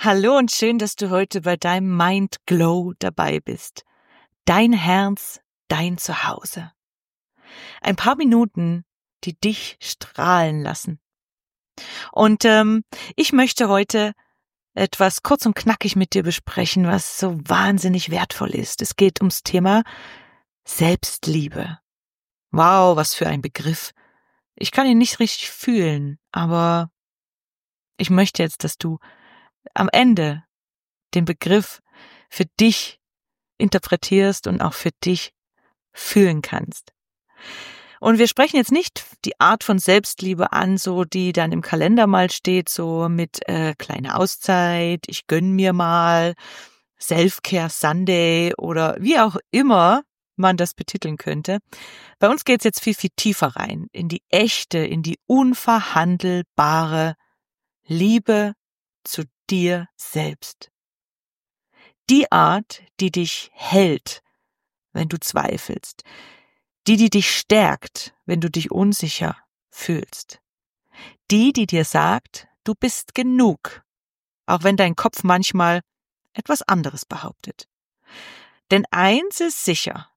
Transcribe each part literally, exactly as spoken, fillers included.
Hallo und schön, dass du heute bei deinem Mind Glow dabei bist. Dein Herz, dein Zuhause. Ein paar Minuten, die dich strahlen lassen. Und ähm, ich möchte heute etwas kurz und knackig mit dir besprechen, was so wahnsinnig wertvoll ist. Es geht ums Thema Selbstliebe. Wow, was für ein Begriff. Ich kann ihn nicht richtig fühlen, aber ich möchte jetzt, dass du am Ende den Begriff für dich interpretierst und auch für dich fühlen kannst. Und wir sprechen jetzt nicht die Art von Selbstliebe an, so die dann im Kalender mal steht, so mit äh, kleine Auszeit, ich gönn mir mal, Self-Care Sunday oder wie auch immer man das betiteln könnte. Bei uns geht's jetzt viel, viel tiefer rein, in die echte, in die unverhandelbare Liebe zu dir selbst. Die Art, die dich hält, wenn du zweifelst. Die, die dich stärkt, wenn du dich unsicher fühlst. Die, die dir sagt, du bist genug, auch wenn dein Kopf manchmal etwas anderes behauptet. Denn eins ist sicher,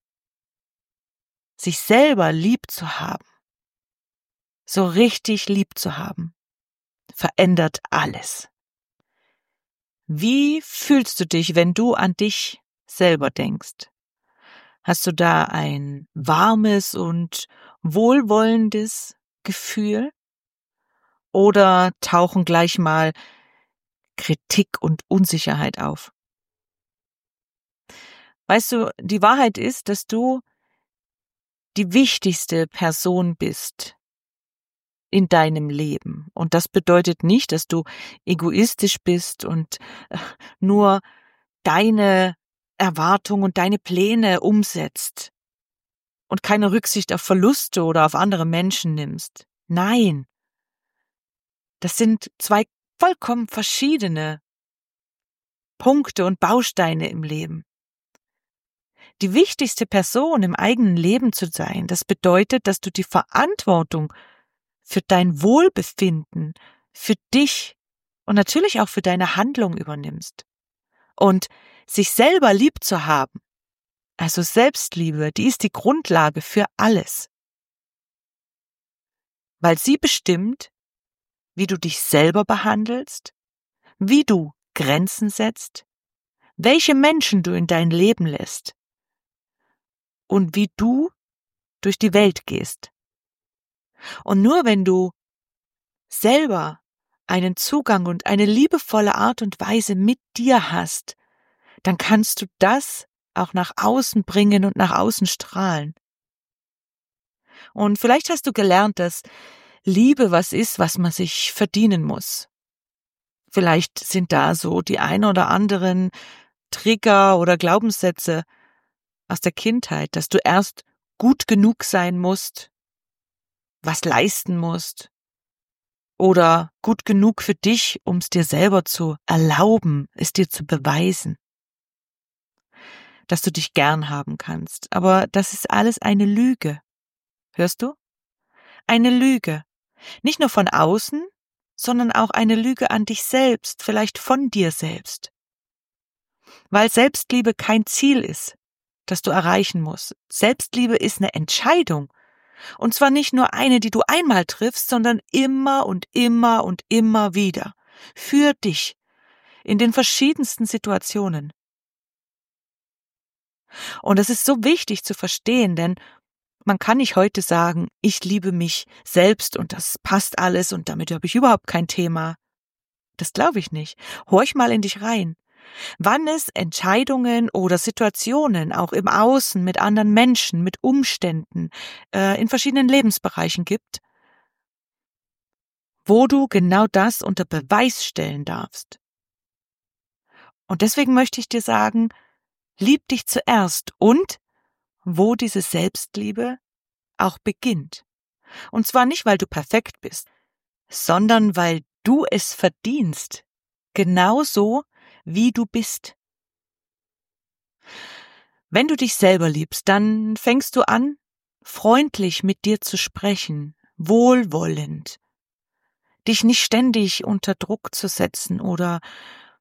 sich selber lieb zu haben, so richtig lieb zu haben, verändert alles. Wie fühlst du dich, wenn du an dich selber denkst? Hast du da ein warmes und wohlwollendes Gefühl? Oder tauchen gleich mal Kritik und Unsicherheit auf? Weißt du, die Wahrheit ist, dass du die wichtigste Person bist in deinem Leben. Und das bedeutet nicht, dass du egoistisch bist und nur deine Erwartungen und deine Pläne umsetzt und keine Rücksicht auf Verluste oder auf andere Menschen nimmst. Nein, das sind zwei vollkommen verschiedene Punkte und Bausteine im Leben. Die wichtigste Person im eigenen Leben zu sein, das bedeutet, dass du die Verantwortung für dein Wohlbefinden, für dich und natürlich auch für deine Handlung übernimmst. Und sich selber lieb zu haben, also Selbstliebe, die ist die Grundlage für alles. Weil sie bestimmt, wie du dich selber behandelst, wie du Grenzen setzt, welche Menschen du in dein Leben lässt und wie du durch die Welt gehst. Und nur wenn du selber einen Zugang und eine liebevolle Art und Weise mit dir hast, dann kannst du das auch nach außen bringen und nach außen strahlen. Und vielleicht hast du gelernt, dass Liebe was ist, was man sich verdienen muss. Vielleicht sind da so die ein oder anderen Trigger oder Glaubenssätze aus der Kindheit, dass du erst gut genug sein musst, was leisten musst oder gut genug für dich, um es dir selber zu erlauben, es dir zu beweisen, dass du dich gern haben kannst. Aber das ist alles eine Lüge. Hörst du? Eine Lüge. Nicht nur von außen, sondern auch eine Lüge an dich selbst, vielleicht von dir selbst. Weil Selbstliebe kein Ziel ist, das du erreichen musst. Selbstliebe ist eine Entscheidung. Und zwar nicht nur eine, die du einmal triffst, sondern immer und immer und immer wieder. Für dich. In den verschiedensten Situationen. Und das ist so wichtig zu verstehen, denn man kann nicht heute sagen, ich liebe mich selbst und das passt alles und damit habe ich überhaupt kein Thema. Das glaube ich nicht. Horch mal in dich rein. Wann es Entscheidungen oder Situationen auch im Außen mit anderen Menschen, mit Umständen, äh, in verschiedenen Lebensbereichen gibt, wo du genau das unter Beweis stellen darfst. Und deswegen möchte ich dir sagen, lieb dich zuerst und wo diese Selbstliebe auch beginnt. Und zwar nicht, weil du perfekt bist, sondern weil du es verdienst, genauso wie du bist. Wenn du dich selber liebst, dann fängst du an, freundlich mit dir zu sprechen, wohlwollend, dich nicht ständig unter Druck zu setzen oder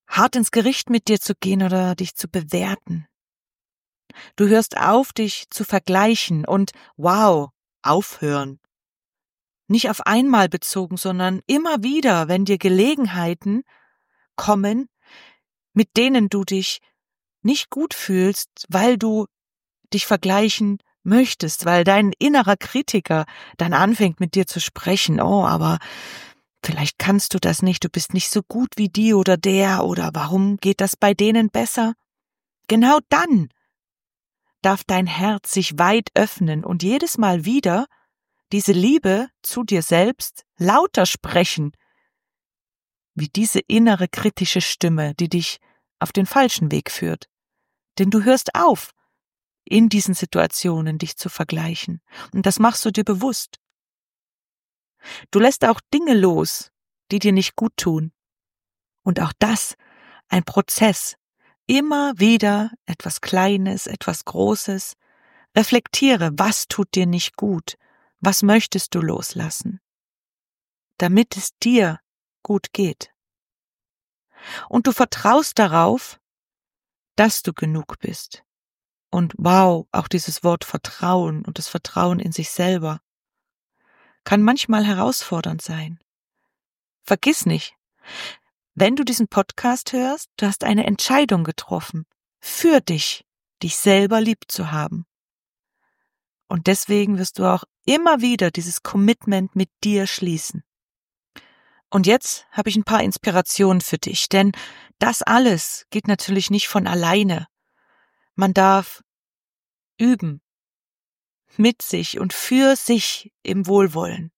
hart ins Gericht mit dir zu gehen oder dich zu bewerten. Du hörst auf, dich zu vergleichen und wow, aufhören. Nicht auf einmal bezogen, sondern immer wieder, wenn dir Gelegenheiten kommen, mit denen du dich nicht gut fühlst, weil du dich vergleichen möchtest, weil dein innerer Kritiker dann anfängt mit dir zu sprechen. Oh, aber vielleicht kannst du das nicht, du bist nicht so gut wie die oder der oder warum geht das bei denen besser? Genau dann darf dein Herz sich weit öffnen und jedes Mal wieder diese Liebe zu dir selbst lauter sprechen, wie diese innere kritische Stimme, die dich auf den falschen Weg führt. Denn du hörst auf, in diesen Situationen dich zu vergleichen. Und das machst du dir bewusst. Du lässt auch Dinge los, die dir nicht gut tun. Und auch das ein Prozess. Immer wieder etwas Kleines, etwas Großes. Reflektiere, was tut dir nicht gut? Was möchtest du loslassen? Damit es dir gut geht. Und du vertraust darauf, dass du genug bist. Und wow, auch dieses Wort Vertrauen und das Vertrauen in sich selber kann manchmal herausfordernd sein. Vergiss nicht, wenn du diesen Podcast hörst, du hast eine Entscheidung getroffen, für dich, dich selber lieb zu haben. Und deswegen wirst du auch immer wieder dieses Commitment mit dir schließen. Und jetzt habe ich ein paar Inspirationen für dich, denn das alles geht natürlich nicht von alleine. Man darf üben, mit sich und für sich im Wohlwollen.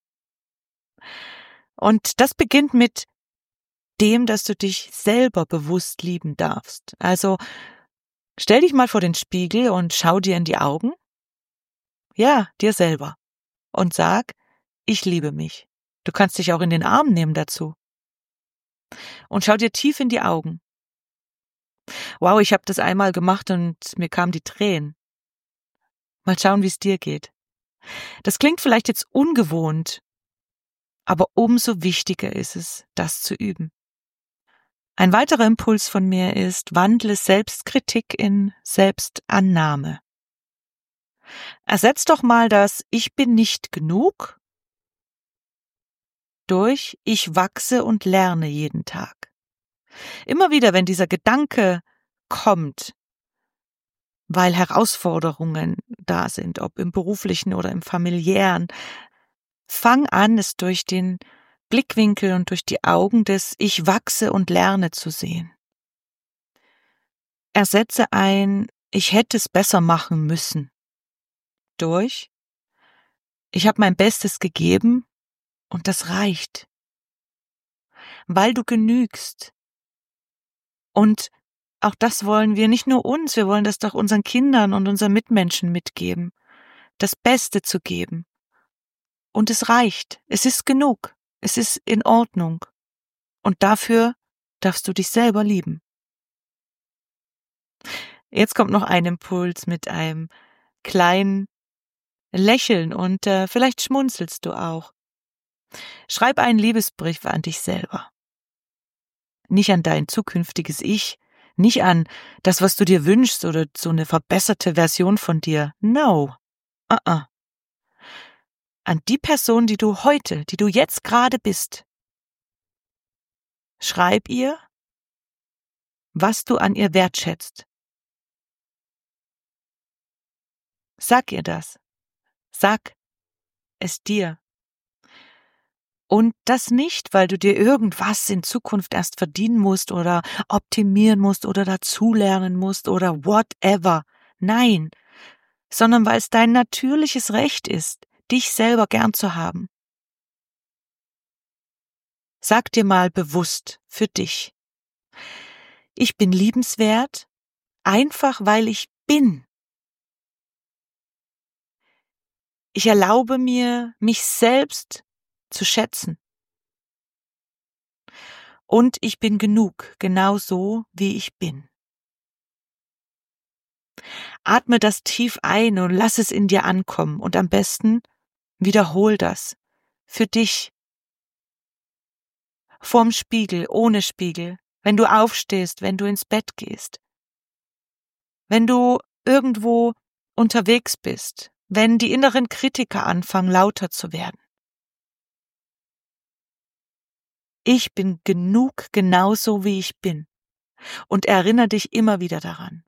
Und das beginnt mit dem, dass du dich selber bewusst lieben darfst. Also stell dich mal vor den Spiegel und schau dir in die Augen. Ja, dir selber. Und sag, ich liebe mich. Du kannst dich auch in den Arm nehmen dazu. Und schau dir tief in die Augen. Wow, ich habe das einmal gemacht und mir kamen die Tränen. Mal schauen, wie es dir geht. Das klingt vielleicht jetzt ungewohnt, aber umso wichtiger ist es, das zu üben. Ein weiterer Impuls von mir ist, wandle Selbstkritik in Selbstannahme. Ersetz doch mal das Ich bin nicht genug durch Ich wachse und lerne jeden Tag. Immer wieder, wenn dieser Gedanke kommt, weil Herausforderungen da sind, ob im beruflichen oder im familiären, fang an, es durch den Blickwinkel und durch die Augen des Ich wachse und lerne zu sehen. Ersetze ein Ich hätte es besser machen müssen durch Ich habe mein Bestes gegeben und das reicht, weil du genügst. Und auch das wollen wir nicht nur uns, wir wollen das doch unseren Kindern und unseren Mitmenschen mitgeben, das Beste zu geben. Und es reicht, es ist genug, es ist in Ordnung. Und dafür darfst du dich selber lieben. Jetzt kommt noch ein Impuls mit einem kleinen Lächeln und äh, vielleicht schmunzelst du auch. Schreib einen Liebesbrief an dich selber. Nicht an dein zukünftiges Ich, nicht an das, was du dir wünschst oder so eine verbesserte Version von dir. No. Uh-uh. An die Person, die du heute, die du jetzt gerade bist. Schreib ihr, was du an ihr wertschätzt. Sag ihr das. Sag es dir. Und das nicht, weil du dir irgendwas in Zukunft erst verdienen musst oder optimieren musst oder dazulernen musst oder whatever. Nein, sondern weil es dein natürliches Recht ist, dich selber gern zu haben. Sag dir mal bewusst für dich. Ich bin liebenswert, einfach weil ich bin. Ich erlaube mir, mich selbst zu schätzen. Und ich bin genug, genau so, wie ich bin. Atme das tief ein und lass es in dir ankommen und am besten wiederhol das. Für dich. Vorm Spiegel, ohne Spiegel. wenn du aufstehst, wenn du ins Bett gehst, wenn du irgendwo unterwegs bist, wenn die inneren Kritiker anfangen, lauter zu werden. Ich bin genug genauso, wie ich bin. Und erinnere dich immer wieder daran.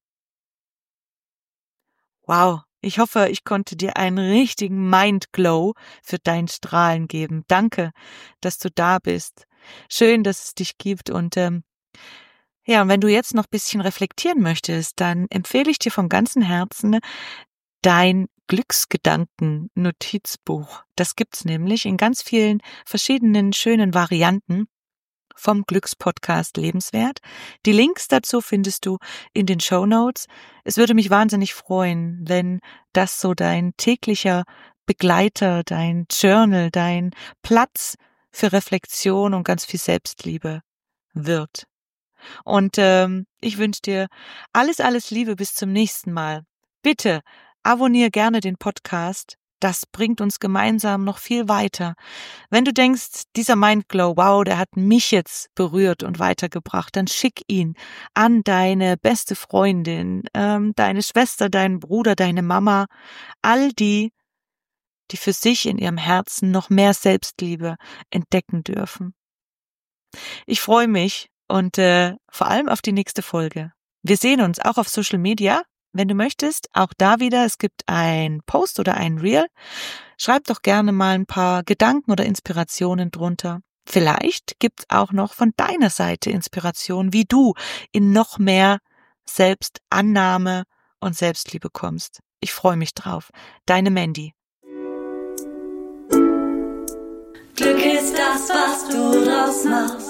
Wow, ich hoffe, ich konnte dir einen richtigen Mindglow für dein Strahlen geben. Danke, dass du da bist. Schön, dass es dich gibt. Und ähm, ja, und wenn du jetzt noch ein bisschen reflektieren möchtest, dann empfehle ich dir von ganzem Herzen dein Glücksgedanken-Notizbuch. Das gibt's nämlich in ganz vielen verschiedenen schönen Varianten vom Glückspodcast Lebenswert. Die Links dazu findest du in den Shownotes. Es würde mich wahnsinnig freuen, wenn das so dein täglicher Begleiter, dein Journal, dein Platz für Reflexion und ganz viel Selbstliebe wird. Und ähm, ich wünsche dir alles, alles Liebe bis zum nächsten Mal. Bitte abonniere gerne den Podcast. Das bringt uns gemeinsam noch viel weiter. Wenn du denkst, dieser Mindglow, wow, der hat mich jetzt berührt und weitergebracht, dann schick ihn an deine beste Freundin, ähm, deine Schwester, deinen Bruder, deine Mama, all die, die für sich in ihrem Herzen noch mehr Selbstliebe entdecken dürfen. Ich freue mich und äh, vor allem auf die nächste Folge. Wir sehen uns auch auf Social Media. Wenn du möchtest, auch da wieder, es gibt ein Post oder ein Reel. Schreib doch gerne mal ein paar Gedanken oder Inspirationen drunter. Vielleicht gibt's auch noch von deiner Seite Inspiration, wie du in noch mehr Selbstannahme und Selbstliebe kommst. Ich freue mich drauf. Deine Mandy. Glück ist das, was du draus machst.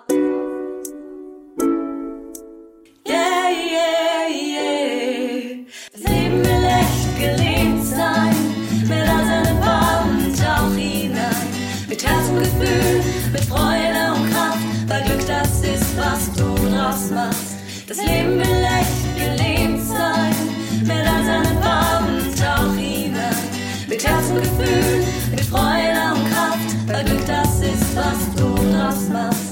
Mit Freude und Kraft, weil Glück das ist, was du draus machst. Das Leben will echt gelebt sein, mit all seinen Farben, tauch hinein. Mit Herz und Gefühl, mit Freude und Kraft, weil Glück das ist, was du draus machst.